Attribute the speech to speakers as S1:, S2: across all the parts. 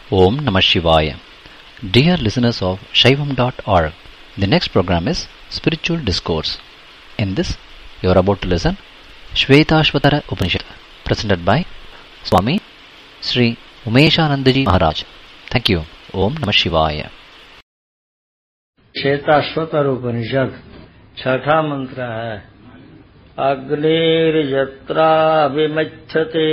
S1: Om Namah Shivaya. Dear listeners of Shaivam.org, the next program is Spiritual Discourse. In this, you are about to listen Shvetashvatara Upanishad, presented by Swami Sri Umeshanandaji Maharaj. Thank you. Om Namah Shivaya.
S2: Shvetashvatara उपनिषद छठा मंत्र है। अग्निर्यत्रा विमच्छते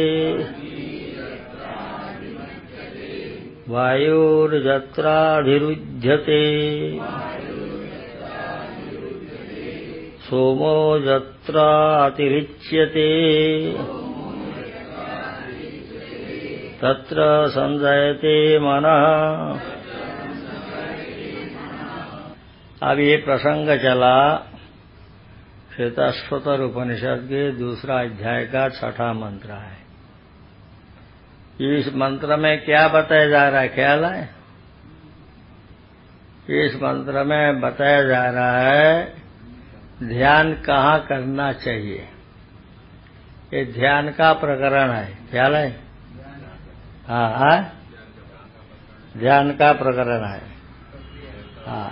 S2: वायुर्यत्राधिरुध्यते सोमो यत्रातिरिच्यते तत्र संजयते मनः। अब ये प्रसंग चला श्वेताश्वतर उपनिषद के दूसरा अध्याय का छठा मंत्र है। इस मंत्र में क्या बताया जा रहा है, ख्याल है? इस मंत्र में बताया जा रहा है ध्यान कहाँ करना चाहिए। ये ध्यान का प्रकरण है, ख्याल है? हाँ, ध्यान का प्रकरण है। हाँ,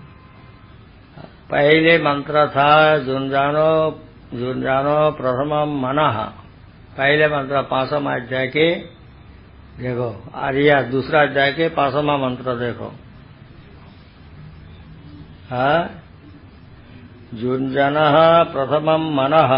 S2: पहले मंत्र था जुंजानो प्रथमम मनः। पहले मंत्र पांचवा अध्याय के देखो, आर्या दूसरा अध्याय के पांचवा मंत्र देखो। हाँ, जुंजनः प्रथमम मनः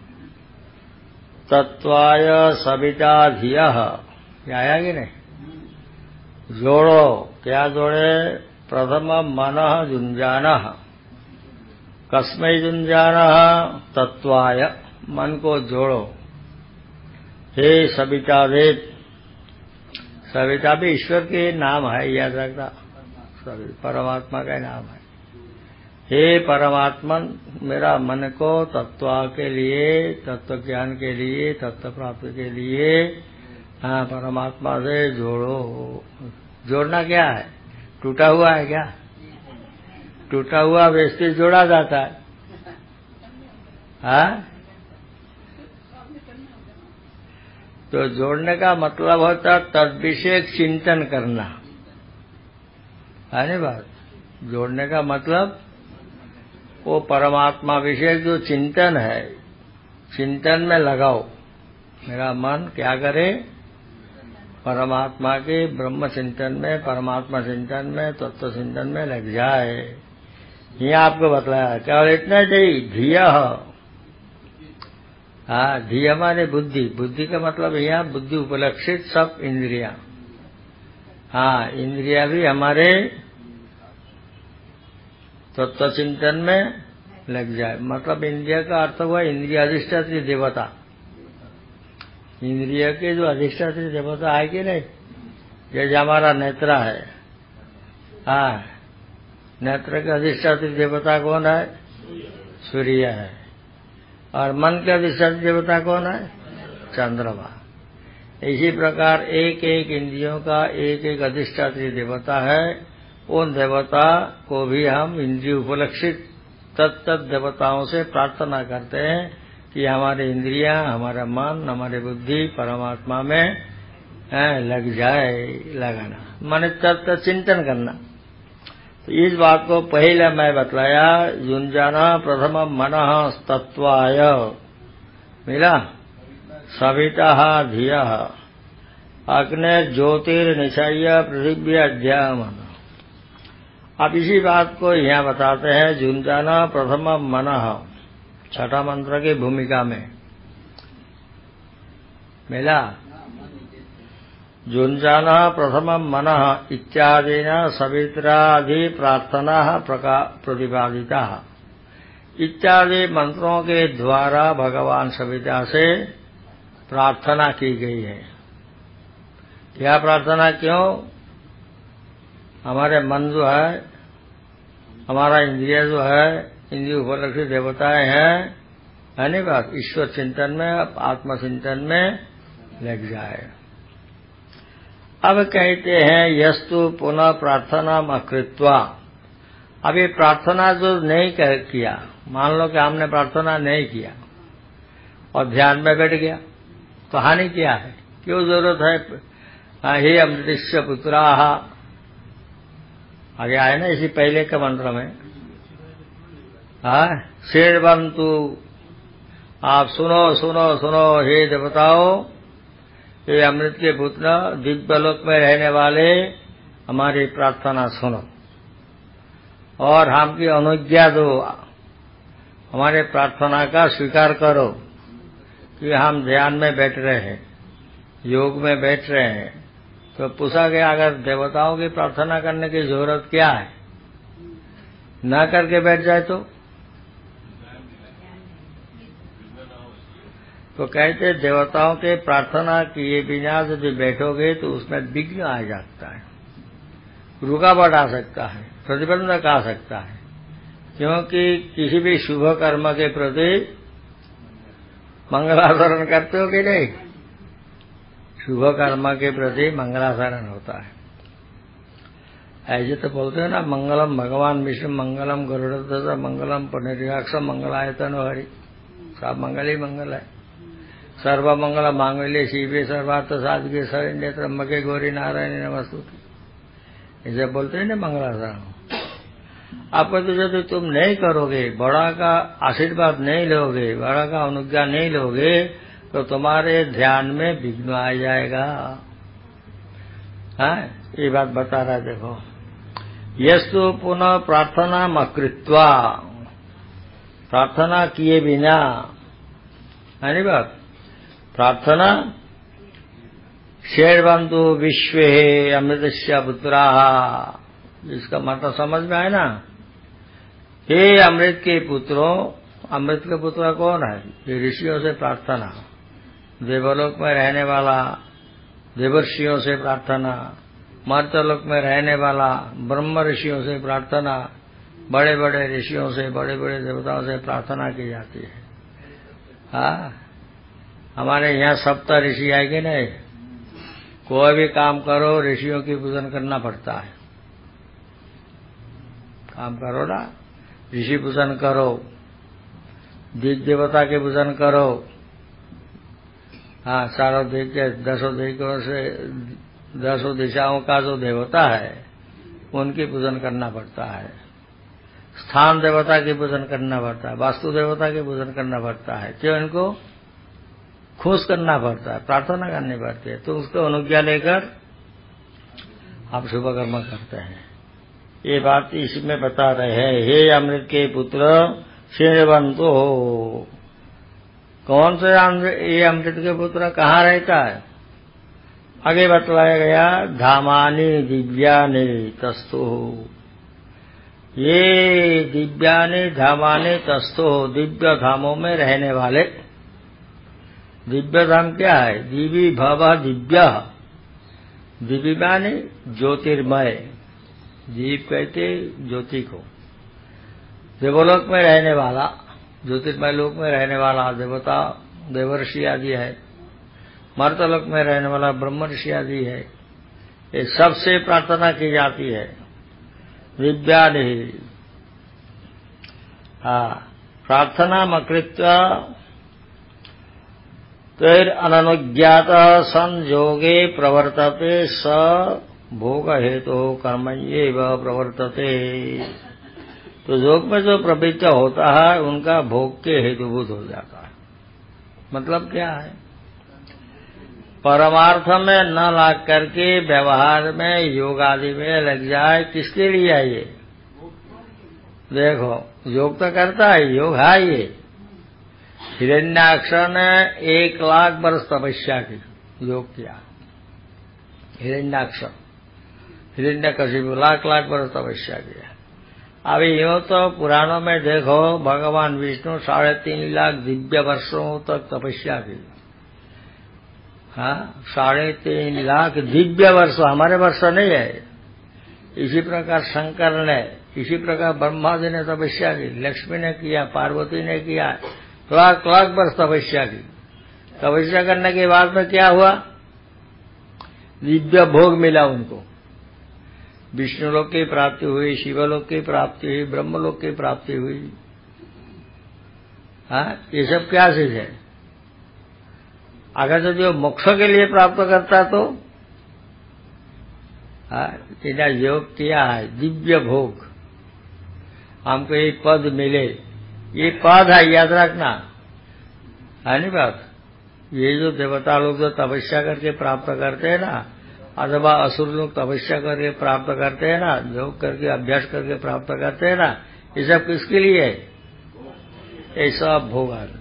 S2: तत्वाय सविता धियः। क्या आया कि नहीं? जोड़ो, क्या जोड़े? प्रथमम मनः जुंजानः। कस्मै जुंजानः? तत्वाय, मन को जोड़ो। हे सविता देव, सविता भी ईश्वर के नाम है, याद रखना, परमात्मा का नाम है। हे परमात्मन, मेरा मन को तत्व के लिए, तत्व ज्ञान के लिए, तत्व प्राप्ति के लिए हाँ परमात्मा से जोड़ो। जोड़ना क्या है? टूटा हुआ है क्या? टूटा हुआ व्यक्ति जोड़ा जाता है। हाँ, तो जोड़ने का मतलब होता तद्विषय चिंतन करना है ना। बात जोड़ने का मतलब वो परमात्मा विषय जो चिंतन है, चिंतन में लगाओ। मेरा मन क्या करे? परमात्मा के ब्रह्म चिंतन में, परमात्मा चिंतन में, तत्व चिंतन में लग जाए। यहाँ आपको बतलाया केवल इतना चाहिए, धिया। हाँ, धिया माने बुद्धि। बुद्धि का मतलब यहाँ बुद्धि उपलक्षित सब इंद्रिया। हाँ, इंद्रिया भी हमारे तत्व चिंतन में लग जाए। मतलब इंद्रिया का अर्थ हुआ इंद्रिय अधिष्ठात्री देवता। इंद्रिय के जो अधिष्ठात्री देवता है कि नहीं, जैसे हमारा नेत्र है। हाँ, नेत्र के अधिष्ठात्री देवता कौन है? सूर्य है। और मन के अधिष्ठात्री देवता कौन है? चंद्रमा। इसी प्रकार एक एक इंद्रियों का एक एक अधिष्ठात्री देवता है। उन देवता को भी हम इंद्रिय उपलक्षित तत्त देवताओं से प्रार्थना करते हैं कि हमारे इंद्रियां, हमारा मन, हमारी बुद्धि परमात्मा में लग जाए। लगाना माने तत्व चिंतन करना। तो इस बात को पहले मैं बतलाया, युंजाना प्रथम मनः तत्वाय मिला सविता धिया अग्ने ज्योतिर्निशय पृथिवी अध्याम। अब इसी बात को यहाँ बताते हैं युंजाना प्रथम मनः, छठा मंत्र की भूमिका में मिला। जुंजाना प्रथम मनः इत्यादिना सवित्रादि प्रार्थना प्रतिपादिता। इत्यादि मंत्रों के द्वारा भगवान सविता से प्रार्थना की गई है। क्या प्रार्थना? क्यों? हमारे मन जो है, हमारा इंद्रिय जो है, इंद्रिय उपलक्षित देवताएं हैं, है नहीं बात, ईश्वर चिंतन में, आत्मचिंतन में लग जाए। अब कहते हैं यस्तु पुनः प्रार्थना अकृत्वा। अब ये प्रार्थना जो नहीं किया, मान लो कि हमने प्रार्थना नहीं किया और ध्यान में बैठ गया, तो हानि क्या है? क्यों जरूरत है हे अमृतस्य पुत्राः, आगे आए ना इसी पहले के मंत्र में। शृण्वन्तु, आप सुनो सुनो सुनो हे देवताओं, ये अमृत के पुत्र दिव्यलोक में रहने वाले हमारी प्रार्थना सुनो और हमकी अनुज्ञा दो, हमारे प्रार्थना का स्वीकार करो कि हम ध्यान में बैठ रहे हैं, योग में बैठ रहे हैं। तो पूछा गया अगर देवताओं की प्रार्थना करने की जरूरत क्या है, ना करके बैठ जाए तो कहते देवताओं के प्रार्थना किए बिना यदि बैठोगे तो उसमें विघ्न आ जाता है, रुकावट आ सकता है, प्रतिबंधक आ सकता है। क्योंकि किसी भी शुभ कर्म के प्रति मंगलाचरण करते हो कि नहीं? शुभ कर्म के प्रति मंगलाचरण होता है। ऐसे तो बोलते हैं ना, मंगलम भगवान विष्णु, मंगलम गरुड़ध्वज, मंगलम पुंडरीकाक्ष, मंगलायतन हरि। सब मंगल ही मंगल है। सर्व मंगल मांगल्ये शिवे सर्वार्थ साधिके शरण्ये त्र्यंबके गौरी नारायणी नमस्तुते। इसे बोलते हैं ना मंगलाचरण। आप तो यदि तुम नहीं करोगे, बड़ा का आशीर्वाद नहीं लोगे, बड़ा का अनुज्ञा नहीं लोगे, तो तुम्हारे ध्यान में विघ्न आ जाएगा। ये बात बता रहा है। देखो, यस्तु पुनः प्रार्थना मकृत्वा, प्रार्थना किए बिना, है नहीं बात? प्रार्थना शृण्वन्तु विश्वे अमृतस्य पुत्राः, इसका मतलब समझ में आए ना? हे अमृत के पुत्रों, अमृत के पुत्र कौन है? ये ऋषियों से प्रार्थना, देवलोक में रहने वाला देवर्षियों से प्रार्थना, मर्त्यलोक में रहने वाला ब्रह्म ऋषियों से प्रार्थना, बड़े बड़े ऋषियों से, बड़े बड़े देवताओं से प्रार्थना की जाती है। हमारे यहाँ सप्त ऋषि आएंगे नहीं, कोई भी काम करो ऋषियों की पूजन करना पड़ता है। काम करो ना, ऋषि पूजन करो, दिग देवता के पूजन करो। चारों दिग के 10 दिगों से 10 दिशाओं का जो देवता है उनकी पूजन करना पड़ता है। स्थान देवता की पूजन करना पड़ता है, वास्तु देवता की पूजन करना पड़ता है। क्यों? इनको खुश करना पड़ता है, प्रार्थना करनी पड़ती है। तो उसको अनुज्ञा लेकर आप शुभ कर्म करते हैं। ये बात इसमें बता रहे हैं। हे अमृत के पुत्र शृण्वन्तु हो। कौन से ये अमृत के पुत्र कहाँ रहता है? आगे बतलाया गया, धामानि दिव्यानि तस्थो। ये दिव्यानि धामानि तस्थो, दिव्य धामों में रहने वाले। दिव्य धाम क्या है? दिवी भव दिव्य। दिव्य माने ज्योतिर्मय, दीप कहते ज्योति को। देवलोक में रहने वाला, ज्योतिर्मय लोक में रहने वाला देवता देवर्षि आदि है, मर्त्यलोक में रहने वाला ब्रह्म ऋषि आदि है। ये सबसे प्रार्थना की जाती है। दिव्यानि, प्रार्थना मकृत्वा तैर अननुज्ञात संयोगे प्रवर्तते स भोग हेतु कर्मण्येव प्रवर्तते। तो योग में जो प्रवृत्ति होता है उनका भोग के हेतुभूत हो जाता है। मतलब क्या है? परमार्थ में न लाग करके व्यवहार में योग आदि में लग जाए। किसके लिए है ये? देखो, योग तो करता है, योग है ये। हिरण्याक्ष ने 1 लाख वर्ष तपस्या की, योग किया। हिरण्याक्ष, हिरण्यकशिपु लाख वर्ष तपस्या किया। अभी यूं तो पुराणों में देखो, भगवान विष्णु 3.5 लाख दिव्य वर्षों तक तपस्या की। 3.5 लाख दिव्य वर्ष, हमारे वर्ष नहीं है। इसी प्रकार शंकर ने, इसी प्रकार ब्रह्मा जी ने तपस्या की, लक्ष्मी ने किया, पार्वती ने किया, लाख वर्ष तपस्या की। तपस्या करने के बाद में क्या हुआ? दिव्य भोग मिला उनको। विष्णुलोक की प्राप्ति हुई, शिवलोक की प्राप्ति हुई, ब्रह्मलोक की प्राप्ति हुई। ये सब क्या चीज है? अगर जो मोक्ष के लिए प्राप्त करता इन्हें योग किया है दिव्य भोग, हमको ये पद मिले, ये पद है, याद रखना है नहीं बात। ये जो देवता लोग जो तपस्या करके प्राप्त करते हैं ना, अथवा असुर लोग तपस्या करके प्राप्त करते हैं ना, योग करके अभ्यास करके प्राप्त करते हैं ना, ये सब किसके लिए है? ऐसा भोग है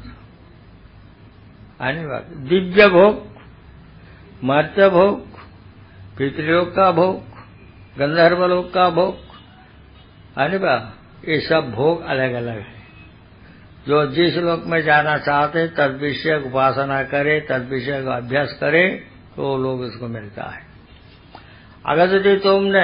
S2: नहीं बात। दिव्य भोग, मर्त्य भोग, पितृलोक का भोग, गंधर्व लोक का भोग है नहीं बात। ये सब भोग अलग अलग है। जो जिस लोक में जाना चाहते तद विषय उपासना करे, तद विषय का अभ्यास करे, तो लोग इसको मिलता है। अगर यदि तुमने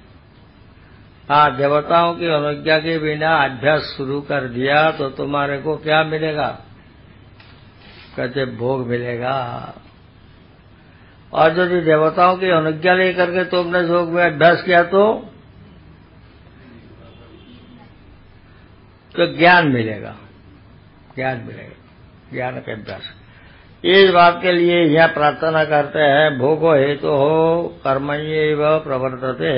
S2: देवताओं की अनुज्ञा के बिना अभ्यास शुरू कर दिया तो तुम्हारे को क्या मिलेगा? कहते भोग मिलेगा। और यदि देवताओं की अनुज्ञा लेकर के तुमने योग में अभ्यास किया तो ज्ञान मिलेगा, ज्ञान मिलेगा, ज्ञान का अभ्यास। इस बात के लिए यह प्रार्थना करते हैं, भोगो हेतु हो कर्मण्येव प्रवर्तते।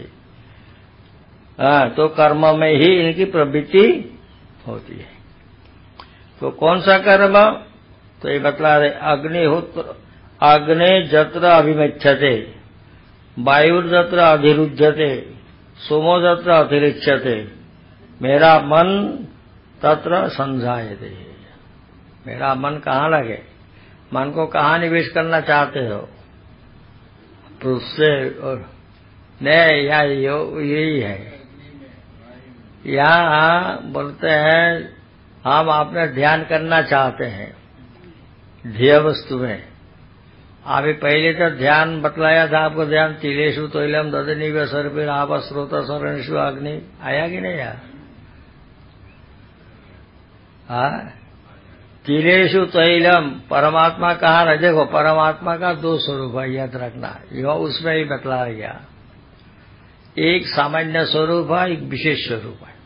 S2: तो कर्म में ही इनकी प्रवृत्ति होती है। तो कौन सा कर्म? तो ये बतला रहे, अग्निहोत्र अग्ने जत्र अभिमच्छते, वायुर्जत्र अधिरुध्यते, सोमो जत्र अतिरिच्यते, मेरा मन तत्र संजायते। मेरा मन कहाँ लगे? मन को कहाँ निवेश करना चाहते हो? उससे और नहीं, यही है। यहाँ बोलते हैं हम आपने ध्यान करना चाहते हैं ध्येय वस्तु में। अभी पहले तो ध्यान बतलाया था आपको, ध्यान तिलेषु तैलम ददनी व सर्पिर आप स्रोत शरणेषु अग्नि, आया कि नहीं आया? तिलेषु तैलम, परमात्मा कहाँ रहे? देखो परमात्मा का दो स्वरूप है, याद रखना। यह उसमें ही बतला गया, एक सामान्य स्वरूप है, एक विशेष स्वरूप है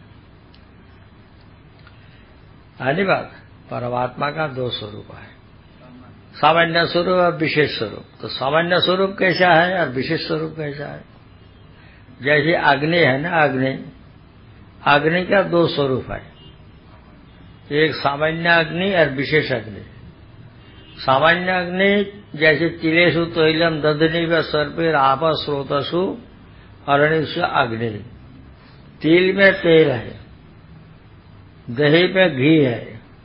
S2: नहीं बात। परमात्मा का दो स्वरूप है, सामान्य स्वरूप और विशेष स्वरूप। तो सामान्य स्वरूप कैसा है और विशेष स्वरूप कैसा है? जैसे अग्नि है ना, अग्नि का दो स्वरूप है, एक सामान्य अग्नि और विशेष अग्नि। सामान्य अग्नि जैसे तिलेषु तैलम ददनी व सर्पिर आप स्रोतसु अरणिषु अग्नि। तिल में तेल है, दही में घी है,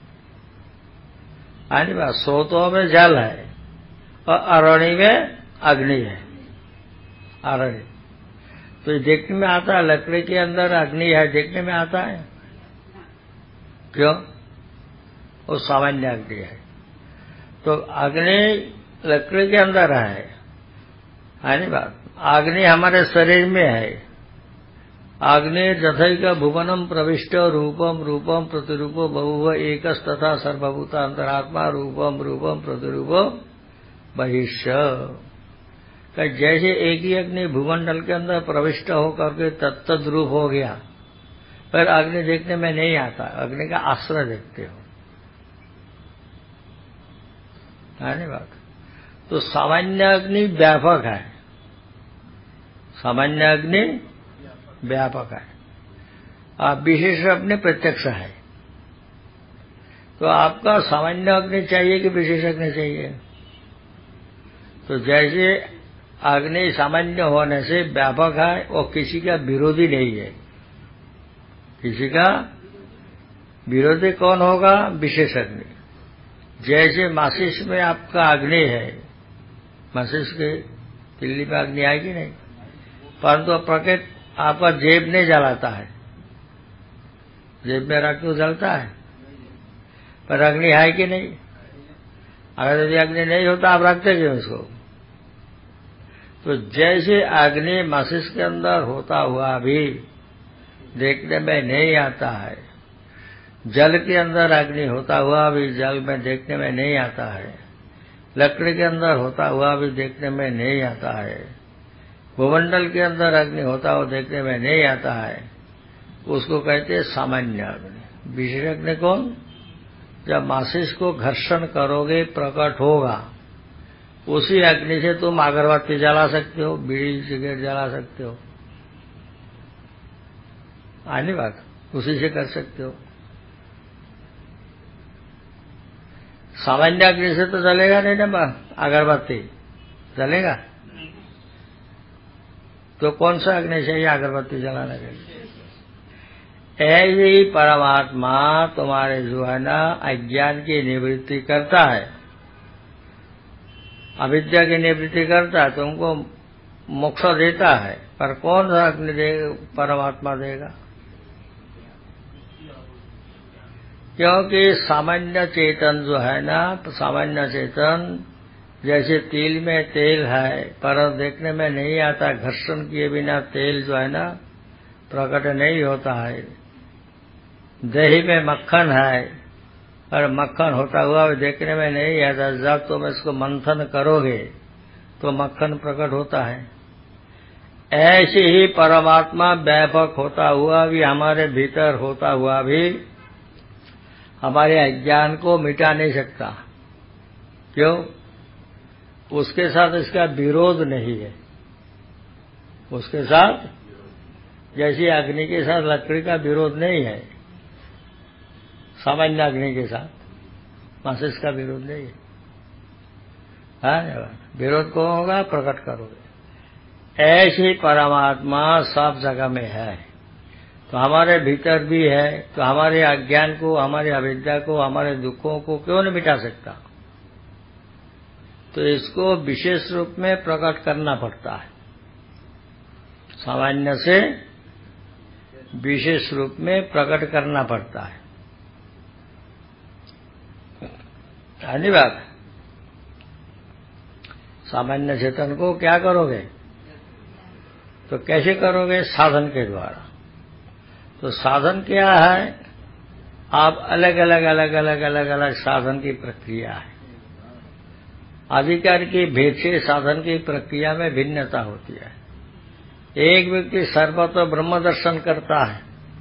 S2: स्रोतों में जल है, और अरणी में अग्नि है। अरणी तो ये देखने में आता है, लकड़ी के अंदर अग्नि है, देखने में आता है। क्यों? वो सामान्य अग्नि है। तो अग्नि लकड़ी के अंदर है नहीं बात। अग्नि हमारे शरीर में है। अग्नि जथैक भुवनम प्रविष्ट रूपम रूपम प्रतिरूपो बहुव एकस तथा सर्वभूत अंतरात्मा रूपम रूपम प्रतिरूपो बहिष्य। जैसे एक ही अग्नि भूमंडल के अंदर प्रविष्ट होकर के तत्त रूप हो गया, पर अग्नि देखने में नहीं आता, अग्नि का आश्रय देखते हो नहीं बात। तो सामान्य अग्नि व्यापक है, सामान्य अग्नि व्यापक है, विशेष अग्नि प्रत्यक्ष है। तो आपका सामान्य अग्नि चाहिए कि विशेष अग्नि चाहिए? तो जैसे अग्नि सामान्य होने से व्यापक है और किसी का विरोधी नहीं है। किसी का विरोधी कौन होगा? विशेष अग्नि। जैसे मस्तिष्क में आपका अग्नि है, मस्तिष्क के तिल्ली में अग्नि आएगी नहीं, परंतु प्रकृति आपका जेब नहीं जलाता है, जेब में रख तो जलता है, पर अग्नि है कि नहीं? अगर यदि अग्नि नहीं होता आप रखते क्यों उसको? तो जैसे अग्नि मस्तिष्क के अंदर होता हुआ भी देखने में नहीं आता है, जल के अंदर अग्नि होता हुआ भी जल में देखने में नहीं आता है, लकड़ी के अंदर होता हुआ भी देखने में नहीं आता है, भूमंडल के अंदर अग्नि होता हुआ देखने में नहीं आता है, उसको कहते हैं सामान्य अग्नि। विशेष अग्नि कौन? जब मस्तिष्क को घर्षण करोगे प्रकट होगा, उसी अग्नि से तुम अगरबत्ती जला सकते हो, बीड़ी सिगरेट जला सकते हो। आनी बात, उसी से कर सकते हो। सामान्य अग्नि से तो जलेगा नहीं ना, अगरबत्ती जलेगा? तो कौन सा अग्नि से ही अगरबत्ती जलाना चाहिए? ऐसे ही परमात्मा तुम्हारे जो है ना अज्ञान की निवृत्ति करता है, अविद्या की निवृत्ति करता है, तुमको मोक्ष देता है। पर कौन सा अग्नि देगा? परमात्मा देगा। क्योंकि सामान्य चेतन जो है ना, सामान्य चेतन जैसे तिल में तेल है पर देखने में नहीं आता, घर्षण किए बिना तेल जो है ना प्रकट नहीं होता है। दही में मक्खन है और मक्खन होता हुआ भी देखने में नहीं आता, जब तुम इसको मंथन करोगे तो मक्खन प्रकट होता है। ऐसे ही परमात्मा व्यापक होता हुआ भी, हमारे भीतर होता हुआ भी हमारे अज्ञान को मिटा नहीं सकता। क्यों? उसके साथ इसका विरोध नहीं है। उसके साथ जैसे अग्नि के साथ लकड़ी का विरोध नहीं है, सामान्य अग्नि के साथ वहां से इसका विरोध नहीं है। विरोध कौन होगा? प्रकट करोगे। ऐसे परमात्मा सब जगह में है, तो हमारे भीतर भी है, तो हमारे अज्ञान को, हमारी अविद्या को, हमारे दुखों को क्यों नहीं मिटा सकता? तो इसको विशेष रूप में प्रकट करना पड़ता है। सामान्य से विशेष रूप में प्रकट करना पड़ता है। बात सामान्य चेतन को क्या करोगे? तो कैसे करोगे? साधन के द्वारा। तो साधन क्या है? आप अलग अलग साधन की प्रक्रिया है। अधिकार के भेद से साधन की प्रक्रिया में भिन्नता होती है। एक व्यक्ति सर्वत्र ब्रह्म दर्शन करता है,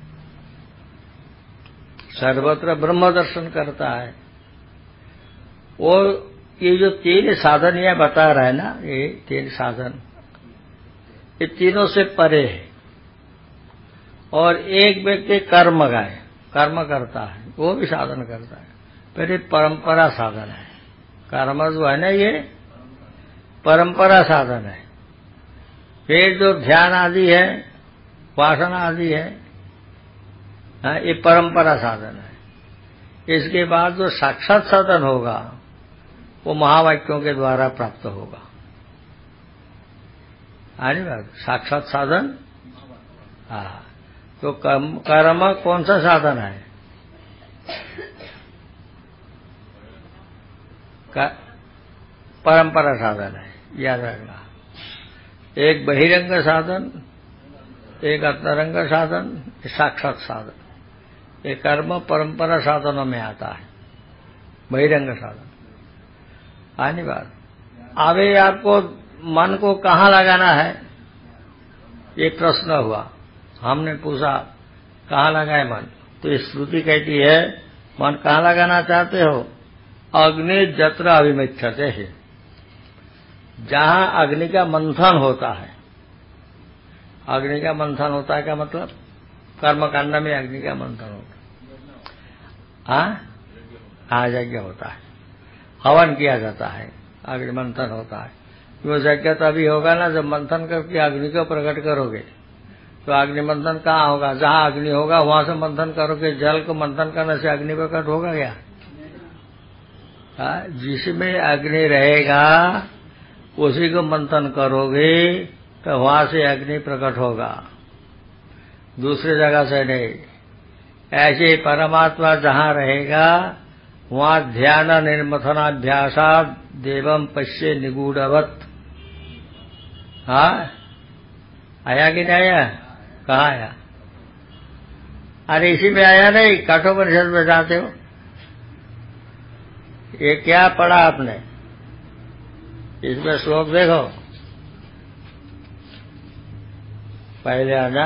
S2: सर्वत्र ब्रह्म दर्शन करता है। और ये जो तीन साधन यह बता रहा है ना, ये तीन साधन, ये तीनों से परे है। और एक व्यक्ति कर्म करता है, वो भी साधन करता है, पर ये परंपरा साधन है। कर्म जो है ना, ये परंपरा साधन है। फिर जो ध्यान आदि है, वासना आदि है, ये परंपरा साधन है। इसके बाद जो साक्षात साधन होगा वो महावाक्यों के द्वारा प्राप्त होगा। बात साक्षात साधन। हाँ, तो कर्म कौन सा साधन है? परंपरा साधन है, याद रखना। एक बहिरंग साधन, एक अंतरंग साधन, साक्षात साधन। ये कर्म परंपरा साधनों में आता है, बहिरंग साधन। आनी बात। अभी आपको मन को कहाँ लगाना है, ये प्रश्न हुआ। हमने पूछा कहाँ लगाए मन, तो श्रुति कहती है मन कहाँ लगाना चाहते हो? अग्नि जत्र अभिमिच्छते है, जहां अग्नि का मंथन होता है। अग्नि का मंथन होता है, क्या मतलब? कर्मकांड में अग्नि का मंथन होता है। हाँ, यज्ञ होता है, हवन किया जाता है, अग्नि मंथन होता है। वो यज्ञ तभी होगा ना जब मंथन करके अग्नि को प्रकट करोगे। तो अग्नि मंथन कहाँ होगा? जहां अग्नि होगा वहां से मंथन करोगे। जल को मंथन करने से अग्नि प्रकट होगा क्या? जिसमें अग्नि रहेगा उसी को मंथन करोगे तो वहां से अग्नि प्रकट होगा, दूसरी जगह से नहीं। ऐसे परमात्मा जहां रहेगा वहां ध्यान निर्मथनाभ्यासात् देवम पश्ये निगूढ़वत्। आया कि नहीं आया? कहाँ आया? अरे इसी में आया नहीं, कठोपनिषद में जाते हो। ये क्या पढ़ा आपने? इसमें श्लोक देखो, पहले आना।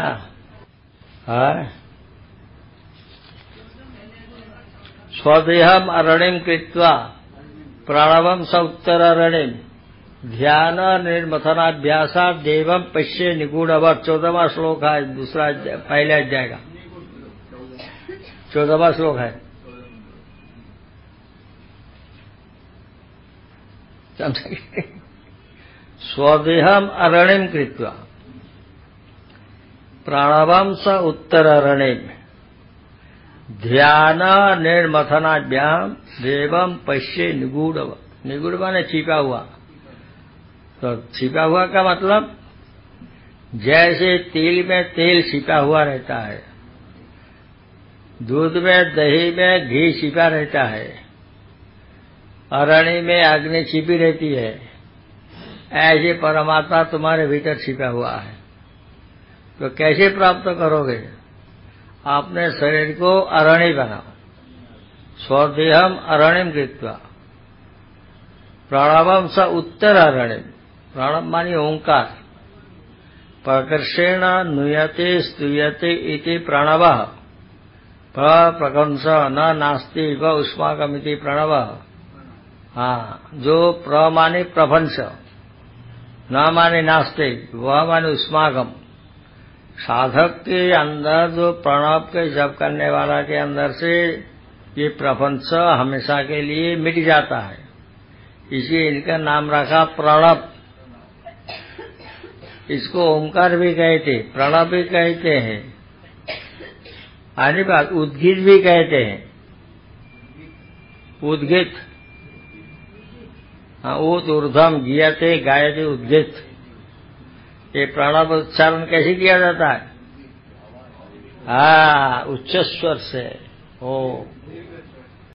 S2: स्वदेहम अरणिम कृत्वा प्रणवम स उत्तर अरणिम ध्यान निर्मथनाभ्यासा देवम पश्य निगूढ़वत् 14वां श्लोक है, दूसरा पहले अध्याय का 14वां श्लोक है। स्वदेहम अरणिम कृत्वा प्रणवम स उत्तर अरणिम ध्यान निर्मथनाभ्याम देवम पश्य निगूढ़वत्। निगूढ़ माने छिपा हुआ। तो छिपा हुआ का मतलब जैसे तिल में तेल छिपा हुआ रहता है, दूध में दही में घी छिपा रहता है, अरण्य में अग्नि छिपी रहती है, ऐसे परमात्मा तुम्हारे भीतर छिपा हुआ है। तो कैसे प्राप्त करोगे? आपने शरीर को अरण्य बनाओ। स्वदेहम अरणिम कृत्वा प्रणवम स उत्तर अरणिम। प्रणव मानी ओंकार। प्रकर्षेण नुयते स्तूयते इति प्रणवः। प्रकंस न नास्ति व उष्माकमिति प्रणवः। हाँ, जो प्र माने प्रभंस, न माने नास्तिक, वह माने उष्मागम। साधक के अंदर जो प्रणव के जप करने वाला के अंदर से ये प्रपंच हमेशा के लिए मिट जाता है, इसलिए इनका नाम रखा प्रणव। इसको ओंकार भी कहते, प्रणव भी कहते हैं, आने बात उद्गीत भी कहते हैं। उद्गीत, हाँ, ऊर्ध्वम गीयते गायते उद्गीत। ये प्रणव उच्चारण कैसे किया जाता है? हाँ, उच्च स्वर से। ओ